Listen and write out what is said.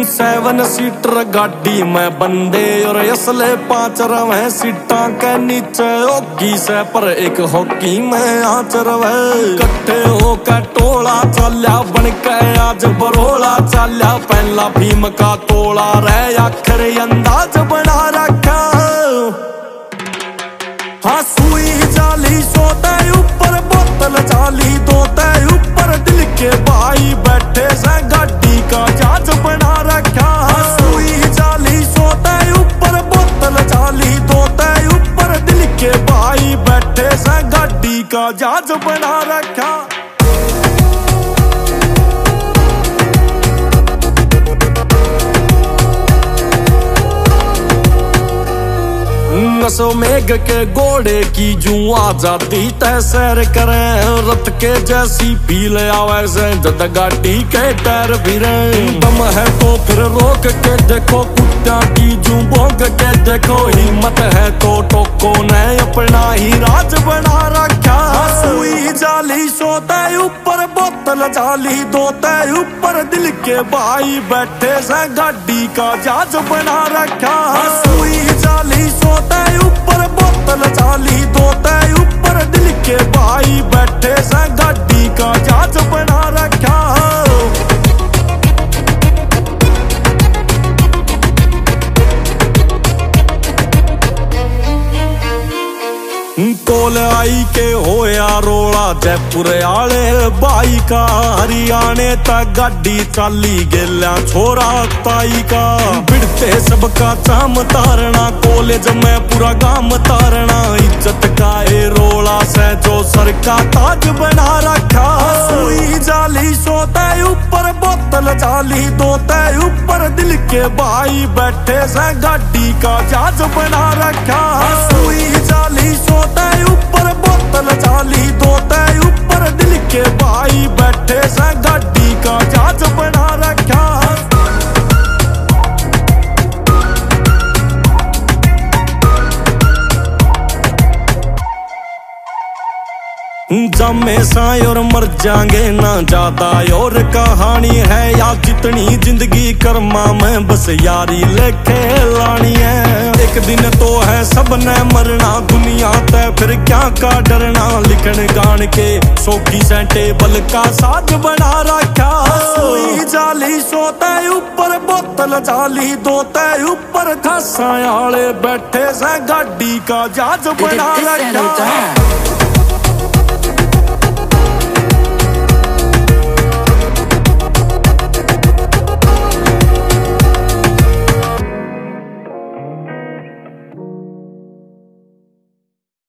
7 seater गाड़ी में बंदे और असले 5 रवे सीटा के नीचे होकी से पर एक हॉकी में आँच रवे। कट्ठे होकर टोला चाल्या बन के आज बरोला चाल्या पहला भीम का तोला रहे आखिर अंदाज बना रखा। हाँ सुई जाली सोते ऊपर बोतल जाली दोते ऊपर दिल के भाई बैठे से गाड़ी का जहाज बना रखा। सुई जाली सोते ऊपर बोतल जाली दोते ऊपर दिल के भाई बैठे से गाड़ी का जहाज बना रखा। नसो मेघ के घोड़े की जू आजादी तय सैर करे रथ के जैसी फील आवे से जद गाड़ी के टायर फिरे। दम है तो फिर रोक के देखो कुत्ता की जू भोग के देखो हिम्मत है तो टोको ने अपना ही राज बना रखा। सुई जाली सोते ऊपर बोतल जाली दोते ऊपर दिल के भाई बैठे से गाड़ी का जहाज बना रखा। सुई जाली सोते ऊपर बोतल जाली दोते ऊपर दिल के भाई बैठे से गाड़ी का जहाज बना रखा। कोल आई के होया रोला जयपुर आले बाई का हरियाणे तक गाड़ी चाली गेल्या छोरा ताई का। बिड़ते सबका चाम तारना कॉलेज में पूरा गाम तारना इज्जत का ए रोला से जो सर का ताज बना रखा। सुई जाली सोते ऊपर बोतल जाली दोते ऊपर दिल के भाई बैठे से गाड़ी का जहाज बना रखा। सुई जाली सोते ऊपर बोतल जाली दोते ऊपर दिल के भाई बैठे से गाड़ी का जहाज बना रखा। जमे साए और मर जाएंगे ना ज्यादा और कहानी है या कितनी जिंदगी कर्मा में बस यारी लेके लानी है। एक दिन तो है सबने मरना दुनिया तय फिर क्या का डरना लिखन गान के सोखी से टेबल का साज बना रखा। सुई जाली सोते ऊपर बोतल जाली दोते ऊपर घासा आले बैठे से गाड़ी का जहाज बना रखा।